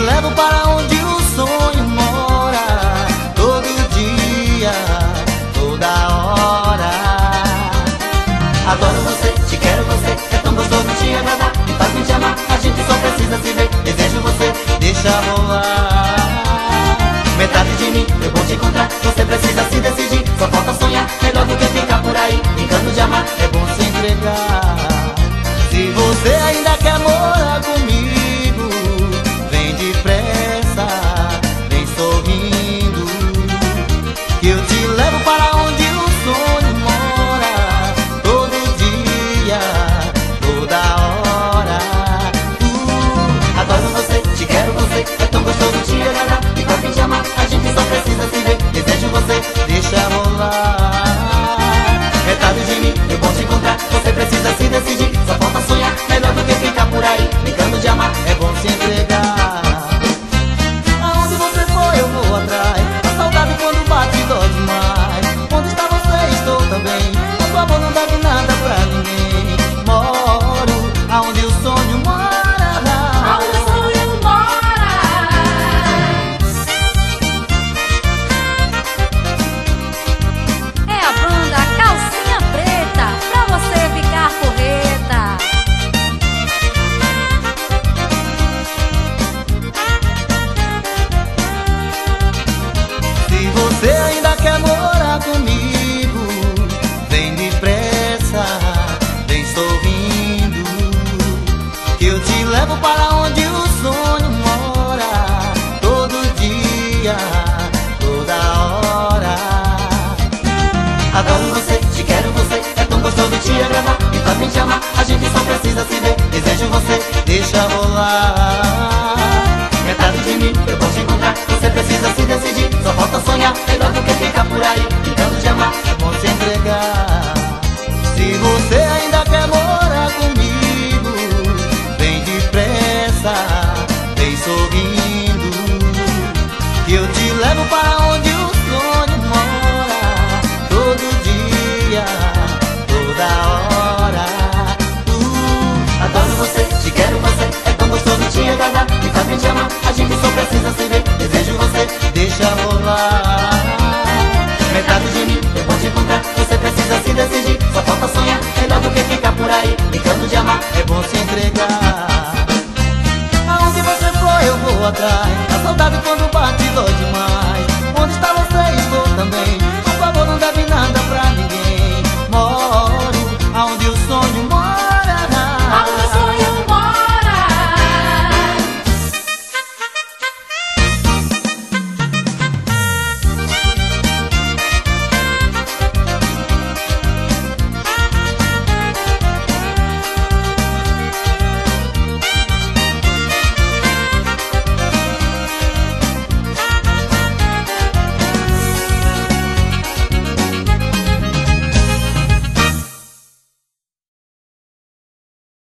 levo para onde o sonho mora, todo dia, toda hora. Adoro você, te quero você, é tão gostoso te agradar, me faz me amar, a gente só precisa se ver. Desejo você, deixa rolar. Metade de mim, eu vou te encontrar, você precisa se decidir. Só falta sonhar, melhor do que ficar por aí. Brincando de amar, é bom se entregar. Se você ainda quer morar comigo, vem depressa, vem sorrindo, que eu te levo para onde o sonho mora, todo dia, toda hora. Adoro você, te quero você, é tão gostoso te agradar, me faz me amar, a gente só precisa se ver. Desejo você, deixa rolar. Metade de mim, eu vou te encontrar, você precisa se decidir. Só falta sonhar, melhor do que ficar por aí. Brincando de amar, é bom se entregar. Aonde você foi, eu vou atrás. A saudade quando bate dói demais. Onde está você, estou também. O seu amor não deve nada pra ninguém. Moro aonde o sonho mora. Aonde o sonho mora. É a banda Calcinha Preta, pra você ficar porreta. Se você ainda quer morar comigo, vem depressa, vem sorrindo, que eu te levo para onde o sonho mora, todo dia, toda hora. Adoro você, te quero você, é tão gostoso te agradar, me faz me amar, a gente só precisa se ver. Desejo você, deixa rolar. Metade de mim, eu vou te encontrar, você precisa se decidir. Só falta sonhar, melhor do que ficar por aí. Brincando de amar, é bom se entregar. Se você ainda quer morar comigo, vem depressa, vem sorrindo, que eu te levo para onde o sonho mora, todo dia, toda hora. Adoro você, te quero você, é tão gostoso te agradar, me faz me amar, a gente só precisa se ver. Desejo você, deixa rolar. Metade de mim, eu vou te encontrar, você precisa se decidir. Só falta sonhar, melhor do que ficar por aí. Brincando de amar, é bom se entregar. Aonde você foi, eu vou atrás. A saudade